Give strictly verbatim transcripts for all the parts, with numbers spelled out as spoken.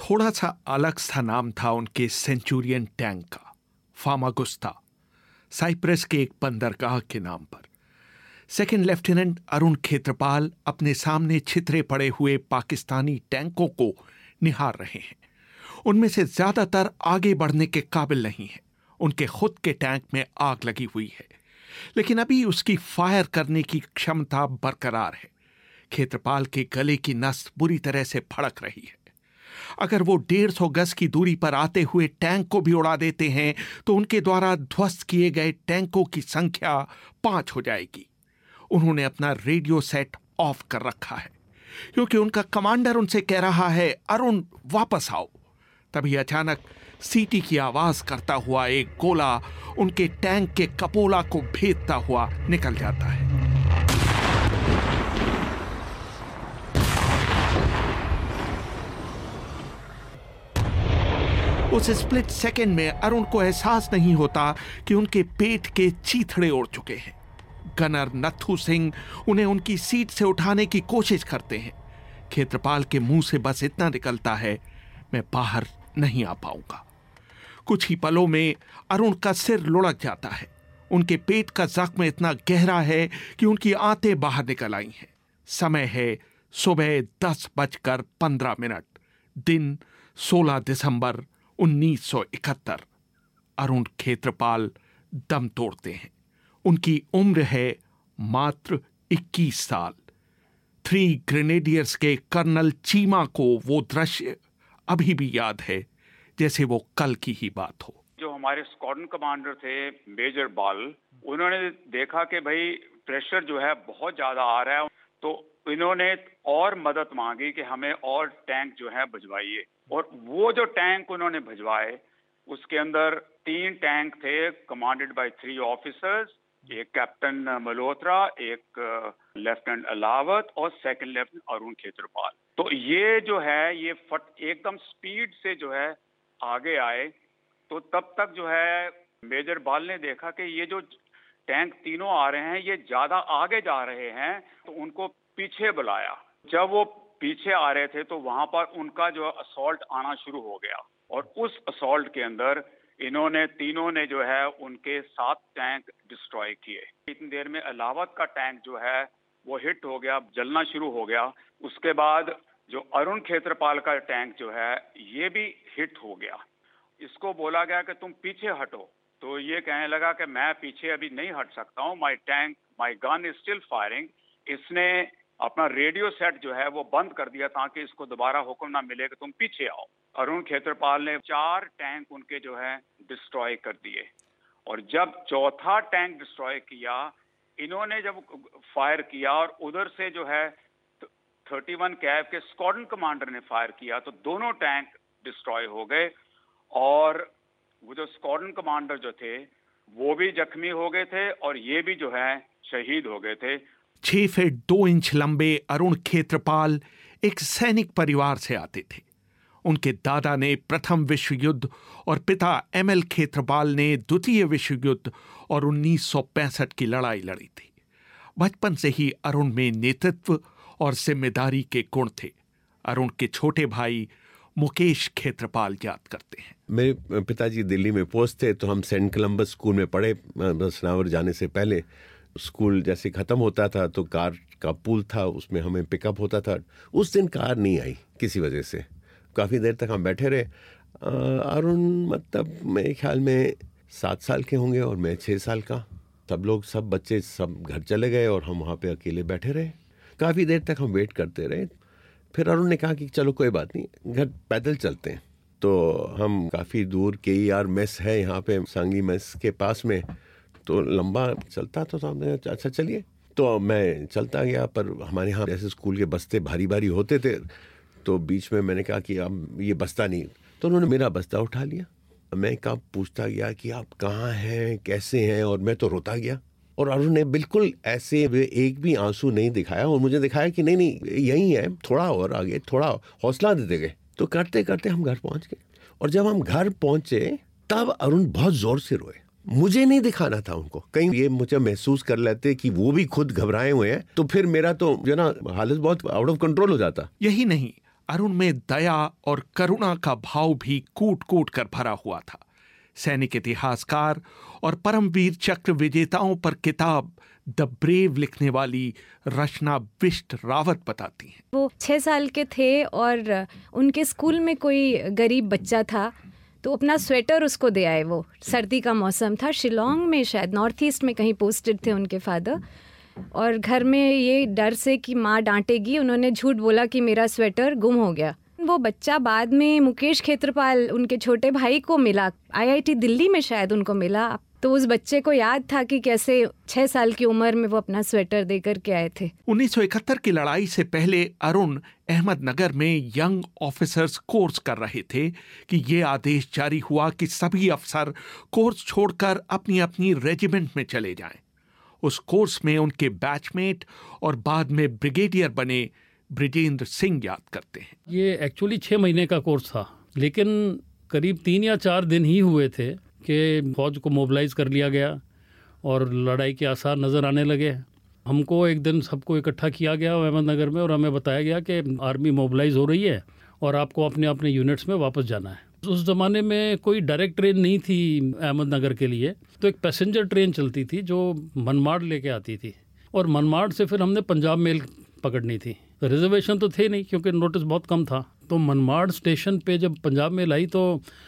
थोड़ा सा अलग सा नाम था उनके सेंचुरियन टैंक का, फामागुस्ता, साइप्रस के एक बंदरगाह के नाम पर। सेकंड लेफ्टिनेंट अरुण खेत्रपाल अपने सामने छितरे पड़े हुए पाकिस्तानी टैंकों को निहार रहे हैं। उनमें से ज्यादातर आगे बढ़ने के काबिल नहीं है। उनके खुद के टैंक में आग लगी हुई है, लेकिन अभी उसकी फायर करने की क्षमता बरकरार है। खेत्रपाल के गले की नस बुरी तरह से फड़क रही है। अगर वो डेढ़ सौ गज की दूरी पर आते हुए टैंक को भी उड़ा देते हैं तो उनके द्वारा ध्वस्त किए गए टैंकों की संख्या पांच हो जाएगी। उन्होंने अपना रेडियो सेट ऑफ कर रखा है क्योंकि उनका कमांडर उनसे कह रहा है, अरुण वापस आओ। तभी अचानक सीटी की आवाज करता हुआ एक गोला उनके टैंक के कपोला को भेदता हुआ निकल जाता है। उस स्प्लिट सेकेंड में अरुण को एहसास नहीं होता कि उनके पेट के चीथड़े उड़ चुके हैं। गनर नथु सिंह उन्हें उनकी सीट से उठाने की कोशिश करते हैं। खेत्रपाल के मुंह से बस इतना निकलता है, मैं बाहर नहीं आ पाऊंगा। कुछ ही पलों में अरुण का सिर लुढ़क जाता है। उनके पेट का जख्म इतना गहरा है कि उनकी आंतें बाहर निकल आई हैं। समय है सुबह दस बजकर पंद्रह मिनट, दिन सोलह दिसंबर उन्नीस सौ इकहत्तर। अरुण खेत्रपाल दम तोड़ते हैं। उनकी उम्र है मात्र इक्कीस साल। थ्री ग्रेनेडियर्स के कर्नल चीमा को वो दृश्य अभी भी याद है जैसे वो कल की ही बात हो। जो हमारे स्क्वाड्रन कमांडर थे मेजर बाल, उन्होंने देखा कि भाई प्रेशर जो है बहुत ज्यादा आ रहा है, तो इन्होंने और मदद मांगी कि हमें और टैंक जो है भिजवाइए। और वो जो टैंक उन्होंने भिजवाए उसके अंदर तीन टैंक थे कमांडेड बाय थ्री ऑफिसर्स, एक कैप्टन मल्होत्रा, एक लेफ्टिनेंट अलावत और सेकंड लेफ्टिनेंट अरुण खेत्रपाल। तो ये जो है ये फट एकदम स्पीड से जो है आगे आए। तो तब तक जो है मेजर बाल ने देखा कि ये जो टैंक तीनों आ रहे हैं ये ज्यादा आगे जा रहे हैं, तो उनको पीछे बुलाया। जब वो पीछे आ रहे थे तो वहां पर उनका जो असॉल्ट आना शुरू हो गया और उस असॉल्ट के अंदर इन्होंने तीनों ने जो है उनके सात टैंक डिस्ट्रॉय किए। इतनी देर में अलावत का टैंक जो है वो हिट हो गया, जलना शुरू हो गया। उसके बाद जो अरुण खेत्रपाल का टैंक जो है ये भी हिट हो गया। इसको बोला गया कि तुम पीछे हटो, तो ये कहने लगा कि मैं पीछे अभी नहीं हट सकता हूँ, my tank my gun is still firing. इसने अपना रेडियो सेट जो है वो बंद कर दिया ताकि इसको दोबारा हुक्म ना मिले कि तुम पीछे आओ। अरुण खेत्रपाल ने चार टैंक उनके जो है डिस्ट्रॉय कर दिए। और जब चौथा टैंक डिस्ट्रॉय किया, इन्होंने जब फायर किया और उधर से जो है थर्टी वन कैब के स्क्वाड्रन कमांडर ने फायर किया, तो दोनों टैंक डिस्ट्रॉय हो गए और वो जो स्क्वाड्रन कमांडर जो थे वो भी जख्मी हो गए थे और ये भी जो है शहीद हो गए थे। छह फीट दो इंच लंबे अरुण खेत्रपाल एक सैनिक परिवार से आते थे। उनके दादा ने प्रथम विश्व युद्ध और पिता एम एल खेत्रपाल ने द्वितीय विश्व युद्ध और उन्नीस सौ पैंसठ की लड़ाई लड़ी थी। बचपन से ही अरुण में नेतृत्व और जिम्मेदारी के गुण थे। अरुण के छोटे भाई मुकेश खेत्रपाल याद करते हैं, मेरे पिताजी दिल्ली में पोस्ट थे तो हम सेंट कोलंबस स्कूल में पढ़े। सनावर जाने से पहले स्कूल जैसे ख़त्म होता था तो कार का पूल था, उसमें हमें पिकअप होता था। उस दिन कार नहीं आई किसी वजह से। काफ़ी देर तक हम बैठे रहे। अरुण मतलब मेरे ख्याल में सात साल के होंगे और मैं छः साल का। सब लोग सब बच्चे सब घर चले गए और हम वहाँ पे अकेले बैठे रहे। काफ़ी देर तक हम वेट करते रहे। फिर अरुण ने कहा कि चलो कोई बात नहीं, घर पैदल चलते हैं। तो हम काफ़ी दूर के यार मेस है यहाँ पे सांगली मेस के पास में, तो लंबा चलता तो हमने अच्छा चलिए। तो मैं चलता गया, पर हमारे यहाँ जैसे स्कूल के बस्ते भारी भारी होते थे तो बीच में मैंने कहा कि अब ये बस्ता नहीं, तो उन्होंने मेरा बस्ता उठा लिया। मैं कब पूछता गया कि आप कहाँ हैं, कैसे हैं, और मैं तो रोता गया। और अरुण ने बिल्कुल ऐसे एक भी आंसू नहीं दिखाया और मुझे दिखाया कि नहीं नहीं यही है, थोड़ा और आगे, थोड़ा हौसला देते गए। तो करते करते हम घर पहुंच गए। और जब हम घर पहुंचे तब अरुण बहुत जोर से रोए। मुझे नहीं दिखाना था उनको, कहीं ये मुझे महसूस कर लेते कि वो भी खुद घबराए हुए हैं तो फिर मेरा तो जो ना हालत बहुत आउट ऑफ कंट्रोल हो जाता। यही नहीं, अरुण में दया और करुणा का भाव भी कूट कूट कर भरा हुआ था। सैनिक इतिहासकार और परमवीर चक्र विजेताओं पर किताब द ब्रेव लिखने वाली रचना बिष्ट रावत बताती हैं। वो छः साल के थे और उनके स्कूल में कोई गरीब बच्चा था, तो अपना स्वेटर उसको दे आए। वो सर्दी का मौसम था, शिलोंग में शायद नॉर्थ ईस्ट में कहीं पोस्टेड थे उनके फादर, और घर में ये डर से कि माँ डांटेगी, उन्होंने झूठ बोला कि मेरा स्वेटर गुम हो गया। वो बच्चा बाद में मुकेश खेत्रपाल उनके छोटे भाई को मिला, आईआईटी दिल्ली में शायद उनको मिला। तो उस बच्चे को याद था कि कैसे छह साल की उम्र में वो अपना स्वेटर देकर के आए थे। उन्नीस सौ इकहत्तर की लड़ाई से पहले अरुण अहमदनगर में यंग ऑफिसर्स कोर्स कर रहे थे कि ये आदेश जारी हुआ कि सभी अफसर कोर्स छोड़कर अपनी अपनी रेजिमेंट में चले जाएं। उस कोर्स में उनके बैचमेट और बाद में ब्रिगेडियर बने ब्रिजेंद्र सिंह याद करते हैं। ये एक्चुअली छः महीने का कोर्स था, लेकिन करीब तीन या चार दिन ही हुए थे कि फौज को मोबिलाइज कर लिया गया और लड़ाई के आसार नज़र आने लगे। हमको एक दिन सबको इकट्ठा किया गया अहमदनगर में और हमें बताया गया कि आर्मी मोबिलाइज हो रही है और आपको अपने अपने यूनिट्स में वापस जाना है। उस ज़माने में कोई डायरेक्ट ट्रेन नहीं थी अहमदनगर के लिए, तो एक पैसेंजर ट्रेन चलती थी जो मनमाड़ लेके आती थी, और मनमाड़ से फिर हमने पंजाब मेल पकड़नी थी। तो रिजर्वेशन तो थे नहीं क्योंकि नोटिस बहुत कम था। तो मनमाड़ स्टेशन पे जब पंजाब मेल आई तो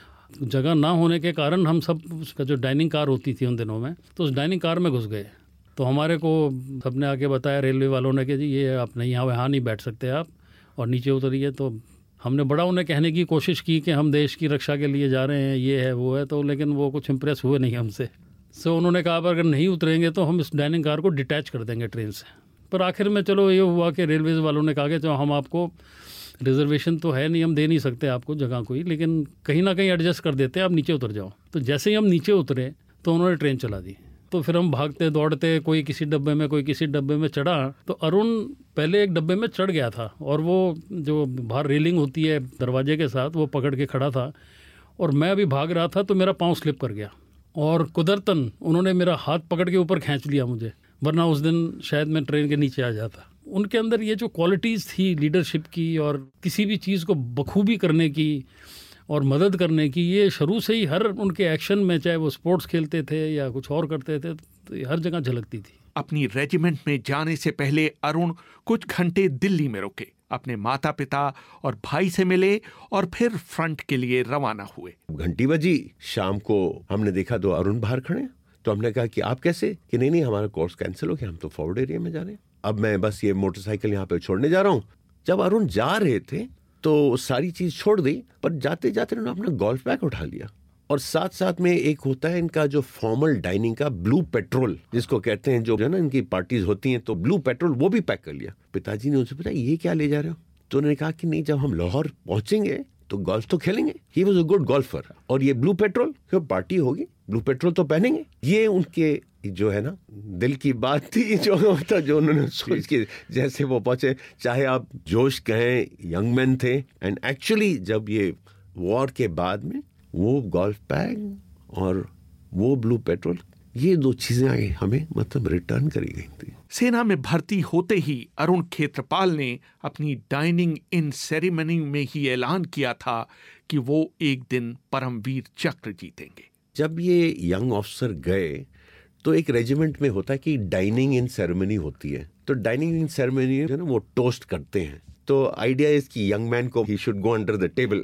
जगह ना होने के कारण हम सब, उसका जो डाइनिंग कार होती थी उन दिनों में, तो उस डाइनिंग कार में घुस गए। तो हमारे को सबने आके बताया रेलवे वालों ने कि जी ये आप नहीं, यहाँ यहाँ नहीं बैठ सकते आप और नीचे उतरिए। तो हमने बड़ा उन्हें कहने की कोशिश की कि हम देश की रक्षा के लिए जा रहे हैं, ये है वो है, तो लेकिन वो कुछ इम्प्रेस हुए नहीं हमसे। सो उन्होंने कहा अगर नहीं उतरेंगे तो हम इस डाइनिंग कार को डिटैच कर देंगे ट्रेन से। पर आखिर में चलो ये हुआ कि रेलवेज़ वालों ने कहा कि चलो हम आपको, रिजर्वेशन तो है नहीं, हम दे नहीं सकते आपको जगह कोई, लेकिन कहीं ना कहीं एडजस्ट कर देते हैं, आप नीचे उतर जाओ। तो जैसे ही हम नीचे उतरे तो उन्होंने ट्रेन चला दी। तो फिर हम भागते दौड़ते, कोई किसी डब्बे में कोई किसी डब्बे में चढ़ा। तो अरुण पहले एक डब्बे में चढ़ गया था और वो जो बाहर रेलिंग होती है दरवाजे के साथ, वो पकड़ के खड़ा था और मैं अभी भाग रहा था तो मेरा पाँव स्लिप कर गया और कुदरतन उन्होंने मेरा हाथ पकड़ के ऊपर खींच लिया मुझे, वरना उस दिन शायद मैं ट्रेन के नीचे आ जाता। उनके अंदर ये जो क्वालिटीज़ थी लीडरशिप की और किसी भी चीज़ को बखूबी करने की और मदद करने की, ये शुरू से ही हर उनके एक्शन में, चाहे वो स्पोर्ट्स खेलते थे या कुछ और करते थे, तो हर जगह झलकती थी। अपनी रेजिमेंट में जाने से पहले अरुण कुछ घंटे दिल्ली में रुके, अपने माता पिता और भाई से मिले और फिर फ्रंट के लिए रवाना हुए। घंटी बजी, शाम को हमने देखा तो अरुण बाहर खड़े। तो हमने कहा कि आप कैसे? कि नहीं नहीं हमारा कोर्स कैंसिल हो गया, हम तो फॉरवर्ड एरिया में जा रहे हैं, अब मैं बस ये मोटरसाइकिल यहाँ पे छोड़ने जा रहा हूँ। जब अरुण जा रहे थे तो सारी चीज छोड़ दी, पर जाते जाते उन्होंने अपना गोल्फ बैग उठा लिया और साथ साथ में एक होता है इनका जो फॉर्मल डाइनिंग का ब्लू पेट्रोल जिसको कहते हैं, जो है ना इनकी पार्टीज होती हैं, तो ब्लू पेट्रोल वो भी पैक कर लिया। पिताजी ने उनसे पूछा ये क्या ले जा रहे हो? तो उन्होंने कहा कि नहीं, जब हम लाहौर पहुंचेंगे तो गोल्फ तो खेलेंगे। He was a good golfer, और ये ब्लू पेट्रोल, क्यों पार्टी होगी, ब्लू पेट्रोल तो पहनेंगे। ये उनके जो है ना दिल की बात थी, जो होता जो उन्होंने सोच के जैसे वो पहुंचे, चाहे आप जोश कहें, यंग मैन थे। एंड एक्चुअली जब ये वॉर के बाद में वो गोल्फ बैग और वो ब्लू पेट्रोल, ये दो चीजें आई हमें मतलब रिटर्न करी गई थी। सेना में भर्ती होते ही अरुण खेत्रपाल ने अपनी डाइनिंग इन सेरेमनी में ही ऐलान किया था कि वो एक दिन परमवीर चक्र जीतेंगे। जब ये यंग ऑफिसर गए तो एक रेजिमेंट में होता है कि डाइनिंग इन सेरेमनी होती है। तो डाइनिंग इन सेरेमनी जो है ना वो टोस्ट करते हैं। तो आइडिया इज कि यंग मैन को he should go under the table.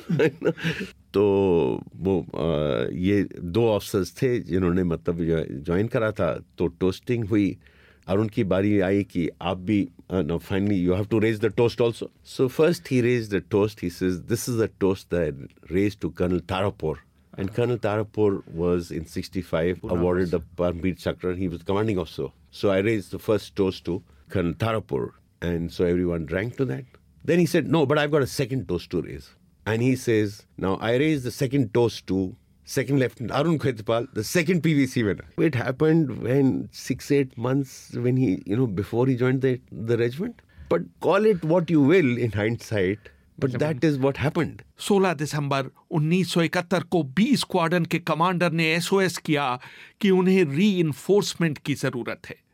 तो वो आ, ये दो ऑफिसर्स थे जिन्होंने मतलब ज्वाइन करा था। तो टोस्टिंग हुई, अरुण की बारी आई कि आप भी know finally you have to raise the toast also. So first he raise the toast, he says this is the toast that raise to colonel Tarapur. And Colonel Tarapur was in sixty-five awarded the Paramveer Chakra. He was commanding officer. So I raised the first toast to Colonel Tarapur, and so everyone drank to that. Then he said, no, but I've got a second toast to raise. And he says, now I raised the second toast to Second Lieutenant Arun Khetapal, the second P V C winner. It happened when six, eight months when he, you know, before he joined the, the regiment. But call it what you will in hindsight. But that is what happened. सोलह दिसंबर उन्नीस सौ इकहत्तर को B squadron के commander ने SOS किया कि उन्हें रीइंफोर्समेंट की जरूरत है।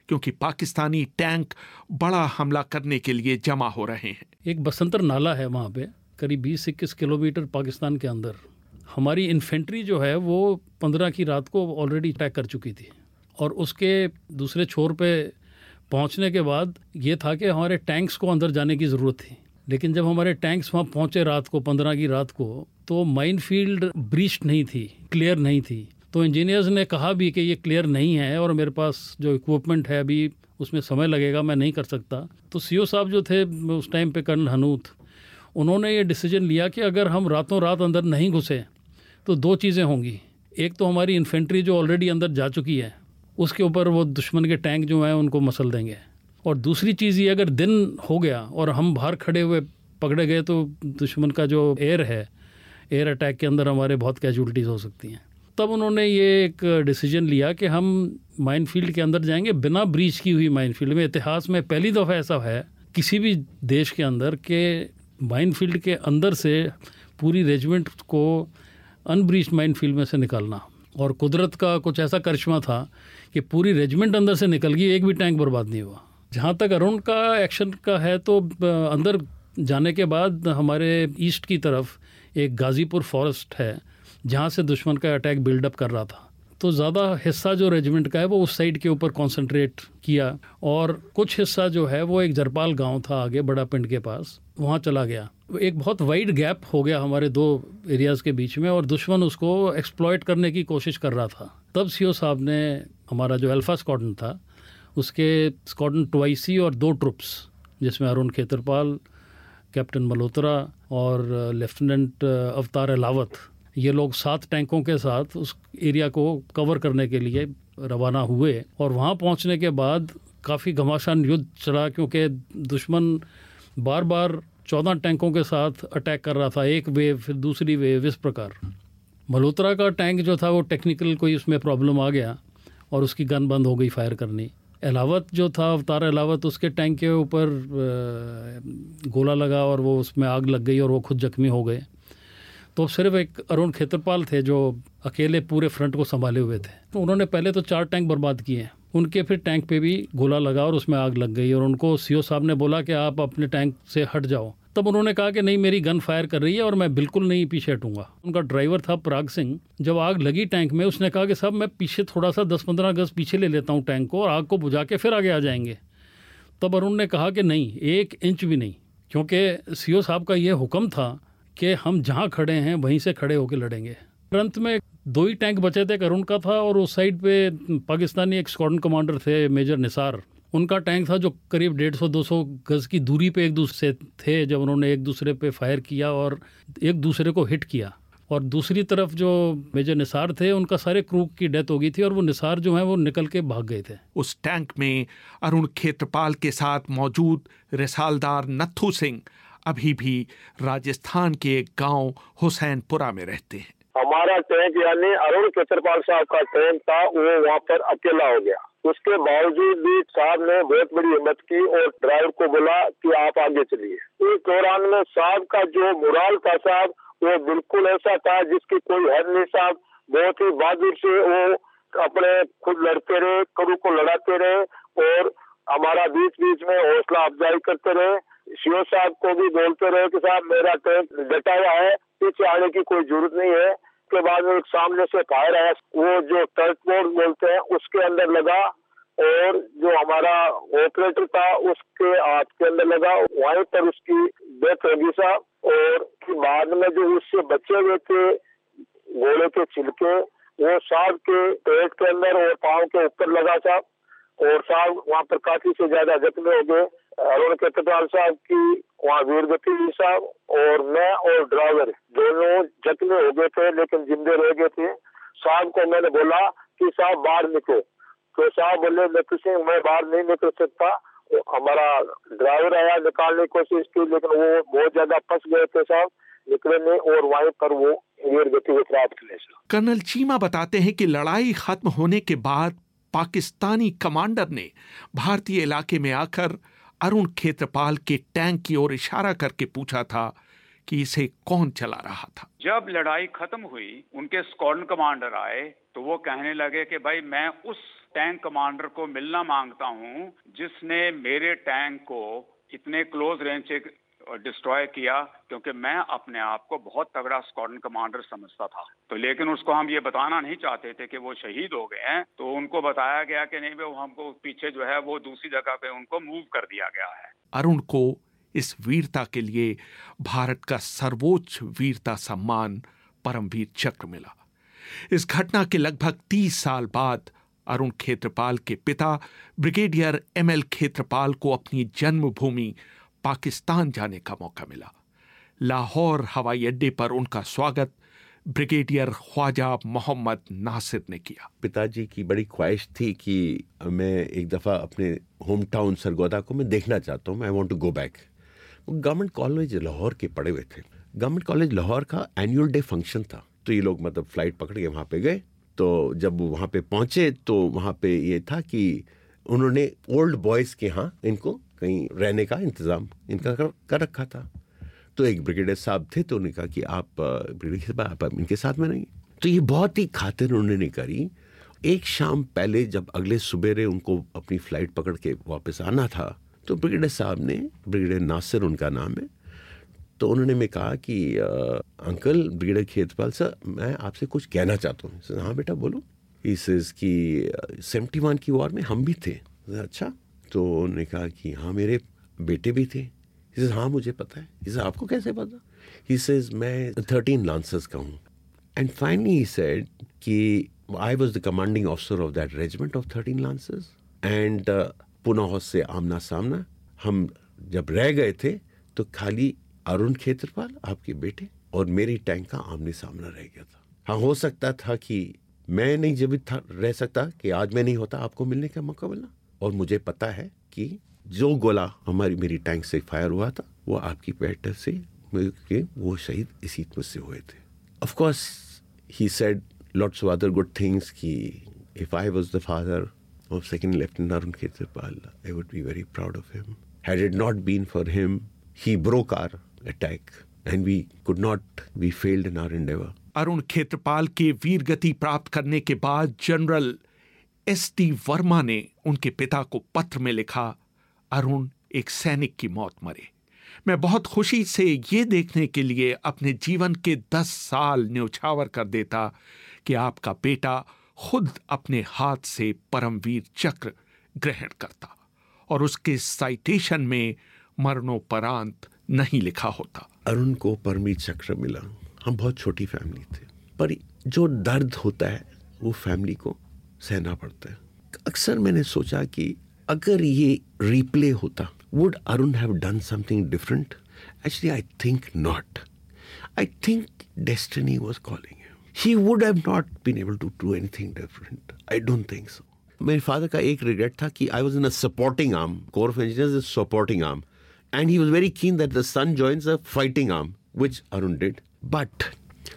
क्योंकि पाकिस्तानी टैंक बड़ा हमला करने के लिए जमा हो रहे हैं। एक बसंतर नाला है वहाँ पे, करीब बीस इक्कीस किलोमीटर पाकिस्तान के अंदर। हमारी इन्फेंट्री जो है वो पंद्रह की रात को ऑलरेडी अटैक कर चुकी थी, और उसके दूसरे छोर पे पहुंचने के बाद ये था कि हमारे टैंक्स को अंदर जाने की ज़रूरत थी। लेकिन जब हमारे टैंक्स वहाँ पहुँचे रात को, पंद्रह की रात को, तो माइन फील्ड ब्रीच्ड नहीं थी, क्लियर नहीं थी। तो इंजीनियर्स ने कहा भी कि ये क्लियर नहीं है और मेरे पास जो इक्विपमेंट है अभी उसमें समय लगेगा, मैं नहीं कर सकता। तो सीओ साहब जो थे उस टाइम पे, कर्नल हनूत, उन्होंने ये डिसीजन लिया कि अगर हम रातों रात अंदर नहीं घुसे तो दो चीज़ें होंगी। एक तो हमारी इन्फेंट्री जो ऑलरेडी अंदर जा चुकी है उसके ऊपर वो दुश्मन के टैंक जो हैं उनको मसल देंगे, और दूसरी चीज़ ये, अगर दिन हो गया और हम बाहर खड़े हुए पकड़े गए तो दुश्मन का जो एयर है, एयर अटैक के अंदर हमारे बहुत कैजुअलिटीज़ हो सकती हैं। तब उन्होंने ये एक डिसीजन लिया कि हम माइन फील्ड के अंदर जाएंगे बिना ब्रीच की हुई माइन फील्ड में। इतिहास में पहली दफ़ा ऐसा है किसी भी देश के अंदर कि माइन फील्ड के अंदर से पूरी रेजिमेंट को अनब्रीच्ड माइन फील्ड में से निकालना। और कुदरत का कुछ ऐसा करिश्मा था कि पूरी रेजिमेंट अंदर से निकल गई, एक भी टैंक बर्बाद नहीं हुआ। जहाँ तक अरुण का एक्शन का है, तो अंदर जाने के बाद हमारे ईस्ट की तरफ एक गाज़ीपुर फॉरेस्ट है जहाँ से दुश्मन का अटैक बिल्डअप कर रहा था। तो ज़्यादा हिस्सा जो रेजिमेंट का है वो उस साइड के ऊपर कंसंट्रेट किया, और कुछ हिस्सा जो है वो एक जरपाल गांव था आगे बड़ा पिंड के पास, वहाँ चला गया। एक बहुत वाइड गैप हो गया हमारे दो एरियाज़ के बीच में, और दुश्मन उसको एक्सप्लॉइट करने की कोशिश कर रहा था। तब सीओ साहब ने, हमारा जो अल्फा स्क्वाड्रन था उसके स्क्वाड्रन ट्वाइसी और दो ट्रुप्स, जिसमें अरुण खेतरपाल, कैप्टन मल्होत्रा और लेफ्टिनेंट अवतार अलावत, ये लोग सात टैंकों के साथ उस एरिया को कवर करने के लिए रवाना हुए। और वहाँ पहुँचने के बाद काफ़ी घमासान युद्ध चला, क्योंकि दुश्मन बार बार चौदह टैंकों के साथ अटैक कर रहा था, एक वेव फिर दूसरी वेव, इस प्रकार। मल्होत्रा का टैंक जो था वो टेक्निकल कोई उसमें प्रॉब्लम आ गया और उसकी गन बंद हो गई फायर करनी। अलावत जो था, अवतार अलावत, उसके टैंक के ऊपर गोला लगा और वो उसमें आग लग गई और वो खुद जख्मी हो गए। तो सिर्फ एक अरुण खेतरपाल थे जो अकेले पूरे फ्रंट को संभाले हुए थे। तो उन्होंने पहले तो चार टैंक बर्बाद किए, उनके फिर टैंक पे भी गोला लगा और उसमें आग लग गई, और उनको सीओ साहब ने बोला कि आप अपने टैंक से हट जाओ। तब उन्होंने कहा कि नहीं, मेरी गन फायर कर रही है और मैं बिल्कुल नहीं पीछे हटूंगा। उनका ड्राइवर था पराग सिंह, जब आग लगी टैंक में उसने कहा कि साहब मैं पीछे थोड़ा सा दस पंद्रह गज पीछे ले लेता हूँ टैंक को, और आग को बुझा के फिर आगे आ जाएंगे। तब अरुण ने कहा कि नहीं, एक इंच भी नहीं, क्योंकि सीओ साहब का ये हुक्म था कि हम जहाँ खड़े हैं वहीं से खड़े होकर लड़ेंगे। अंत में दो ही टैंक बचे थे, अरुण का था, और उस साइड पे पाकिस्तानी एक स्क्वाड्रन कमांडर थे मेजर निसार, उनका टैंक था जो करीब डेढ़ सौ दो सौ गज की दूरी पे एक दूसरे से थे। जब उन्होंने एक दूसरे पे फायर किया और एक दूसरे को हिट किया, और दूसरी तरफ जो मेजर निसार थे उनका सारे क्रू की डेथ हो गई थी, और वो निसार जो है वो निकल के भाग गए थे। उस टैंक में अरुण खेत्रपाल के साथ मौजूद रिसालदार नत्थू सिंह अभी भी राजस्थान के एक गांव हुसैनपुरा में रहते हैं। हमारा टैंक यानी अरुण खेत्रपाल साहब का टैंक था, वो वहाँ पर अकेला हो गया। उसके बावजूद भी साहब ने बहुत बड़ी हिम्मत की और ड्राइवर को बोला कि आप आगे चलिए। इस दौरान में साहब का जो मुराल था साहब, वो बिल्कुल ऐसा था जिसकी कोई हद नहीं। साहब बहुत ही बहादुर से वो अपने खुद लड़ते रहे, करू को लड़ाते रहे, और हमारा बीच बीच में हौसला अफजाई करते रहे। सीओ साहब को भी बोलते रहे कि साहब मेरा टैंक डटा हुआ है, पीछे आने की कोई जरूरत नहीं है। के बाद में एक सामने से फायर आया, वो जो टर्क बोर्ड बोलते हैं उसके अंदर लगा, और जो हमारा ऑपरेटर था उसके हाथ के अंदर लगा, वहीं पर उसकी डेथ होगी साहब। और बाद में जो उससे बचे हुए थे घोड़े के छिलके, वो साहब के पेट के अंदर और पाँव के ऊपर लगा साहब, और साहब वहाँ पर काफी से ज्यादा जख्मी हो गए। अरुण खेत्रपाल साहब की वहाँ वीर गति हुई साहब, और मैं और ड्राइवर दोनों जख्मी हो गए थे लेकिन जिंदे रह गए थे। साहब को मैंने बोला कि साहब बाहर निकलो, तो साहब बोले नत्थू सिंह मैं बाहर नहीं निकल सकता। हमारा ड्राइवर आया, निकालने की कोशिश की, लेकिन वो बहुत ज्यादा फंस गए थे साहब, निकले नहीं, और वहीं पर वो वीर गति हुए प्राप्त हुए। कर्नल चीमा बताते हैं कि लड़ाई खत्म होने के बाद पाकिस्तानी कमांडर ने भारतीय इलाके में आकर अरुण खेत्रपाल के टैंक की ओर इशारा करके पूछा था कि इसे कौन चला रहा था। जब लड़ाई खत्म हुई, उनके स्क्वाड्रन कमांडर आए तो वो कहने लगे कि भाई मैं उस टैंक कमांडर को मिलना मांगता हूं जिसने मेरे टैंक को इतने क्लोज रेंज से डिस्ट्रॉय किया, क्योंकि मैं अपने आप को बहुत तगड़ा स्क्वाड्रन कमांडर समझता था। तो लेकिन उसको हम ये बताना नहीं चाहते थे कि वो शहीद हो गए हैं, तो उनको बताया गया कि नहीं, वो हमको पीछे जो है वो दूसरी जगह पे उनको मूव कर दिया गया है। अरुण को इस वीरता के लिए भारत का सर्वोच्च वीरता सम्मान परमवीर चक्र मिला। इस घटना के लगभग तीस साल बाद अरुण खेत्रपाल के पिता ब्रिगेडियर एम एल खेत्रपाल को अपनी जन्मभूमि पाकिस्तान जाने का मौका मिला। लाहौर हवाई अड्डे पर उनका स्वागत ब्रिगेडियर ख्वाजा मोहम्मद नासिर ने किया। पिताजी की बड़ी ख्वाहिश थी कि मैं एक दफ़ा अपने होम टाउन सरगोदा को मैं देखना चाहता हूँ, I want to go back. वो गवर्नमेंट कॉलेज लाहौर के पढ़े हुए थे। गवर्नमेंट कॉलेज लाहौर का एनुअल डे फंक्शन था, तो ये लोग मतलब फ्लाइट पकड़ के वहाँ पे गए। तो जब वहाँ पे पहुँचे तो वहाँ पे ये था कि उन्होंने ओल्ड बॉयज़ के यहाँ इनको कहीं रहने का इंतज़ाम इनका कर, कर रखा था। तो एक ब्रिगेडियर साहब थे, तो उन्होंने कहा कि आप ब्रिगेडियर साहब आप इनके साथ में नहीं। तो ये बहुत ही खातिर उन्होंने करी। एक शाम पहले जब अगले सुबेरे उनको अपनी फ़्लाइट पकड़ के वापस आना था, तो ब्रिगेडियर साहब ने, ब्रिगेडियर नासिर उनका नाम है, तो उन्होंने मैं कहा कि अंकल ब्रिगेडियर खेत्रपाल सर, मैं आपसे कुछ कहना चाहता हूँ। सर हाँ बेटा बोलो। इस की सेवेंटी वन की वॉर में हम भी थे। अच्छा, तो उन्होंने कहा कि हाँ मेरे बेटे भी थे। He says, हाँ मुझे पता है। He says, आपको कैसे पता? He says, मैं थर्टीन लांसर्स का हूँ। एंड फाइनली he said कि I was the commanding officer of that regiment of thirteen Lancers and पुनः से आमना सामना हम जब रह गए थे तो खाली अरुण खेत्रपाल आपके बेटे और मेरी टैंक का आमने सामना रह गया था। हाँ हो सकता था कि मैं नहीं जीवित था रह सकता कि आज मैं नहीं होता आपको मिलने का मौका मिलना, और मुझे पता है कि जो गोला हमारी मेरी टैंक से फायर हुआ था वो आपकी पेट से के वो शहीद इसी मुझसे हुए थे। Of course he said lots of other good things कि if I was the father of second lieutenant Arun Khetrapal I would be very proud of him. Had it not been for him he broke our attack and we could not be failed in our endeavour. Arun Khetrapal के वीरगति प्राप्त करने के बाद general S T Verma ने उनके पिता को पत्र में लिखा, अरुण एक सैनिक की मौत मरे। मैं बहुत खुशी से ये देखने के लिए अपने जीवन के दस साल न्यौछावर कर देता कि आपका बेटा खुद अपने हाथ से परमवीर चक्र ग्रहण करता और उसके साइटेशन में मरणोपरांत नहीं लिखा होता। अरुण को परमवीर चक्र मिला। हम बहुत छोटी फैमिली थे, पर जो दर्द होता है वो फैमिली को सहना पड़ता है। अक्सर मैंने सोचा कि अगर ये रिप्ले होता, would Arun have done something different? Actually, I think not. I think destiny was calling him. He would have not been able to do anything different. I don't think so. मेरे father का एक regret था कि I was in a supporting arm. Corps of Engineers is supporting arm. And he was very keen that the son joins a fighting arm, which Arun did. But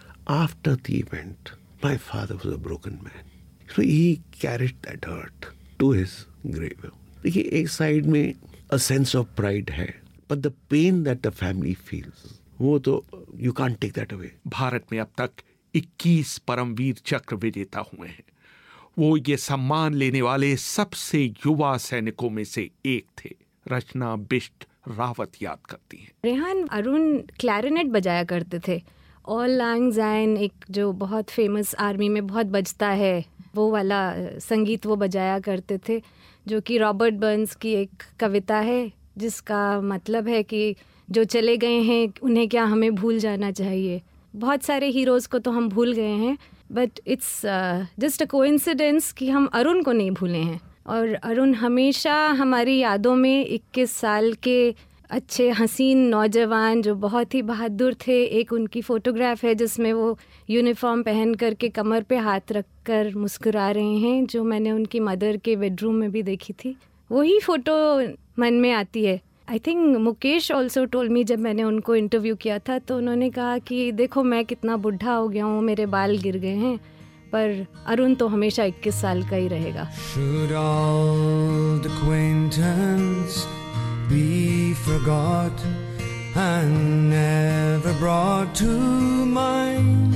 after the event, my father was a broken man. So he carried that hurt to his grave. देखिए एक side में a sense of pride है, but the pain that the family feels, वो तो you can't take that away. Bharat में अब तक इक्कीस परमवीर चक्र विजेता हुए हैं। वो ये सम्मान लेने वाले सबसे युवा सैनिकों में से एक थे। रचना बिष्ट रावत याद करती हैं। रेहान, अरुण क्लैरिनेट बजाया करते थे। ऑल लैंग ज़ाइन एक जो बहुत फेमस आर्मी में बहुत बजता है, वो वाला संगीत वो बजाया करते थे, जो कि रॉबर्ट बर्न्स की एक कविता है जिसका मतलब है कि जो चले गए हैं उन्हें क्या हमें भूल जाना चाहिए। बहुत सारे हीरोज़ को तो हम भूल गए हैं, but it's just a coincidence कि हम अरुण को नहीं भूले हैं। और अरुण हमेशा हमारी यादों में इक्कीस साल के अच्छे हसीन नौजवान जो बहुत ही बहादुर थे। एक उनकी फ़ोटोग्राफ है जिसमें वो यूनिफॉर्म पहन कर के कमर पे हाथ रख कर मुस्कुरा रहे हैं, जो मैंने उनकी मदर के बेडरूम में भी देखी थी। वही फ़ोटो मन में आती है। I think Mukesh also told me, जब मैंने उनको इंटरव्यू किया था तो उन्होंने कहा कि देखो मैं कितना बुढ़ा हो गया हूँ, मेरे बाल गिर गए हैं, पर अरुण तो हमेशा इक्कीस साल का ही रहेगा। Should old acquaintance be forgot and never brought to mind.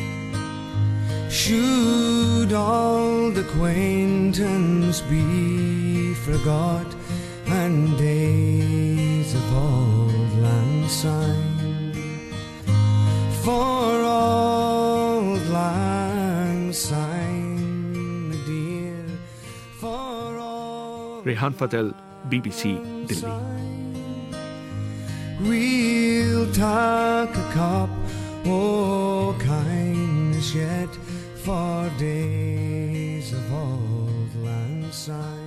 Should old acquaintance be forgot, and days of old lang syne, for old lang syne, dear, for old Rehan Fazal, BBC Delhi. We'll take a cup, oh kindness yet, for days of old lang syne.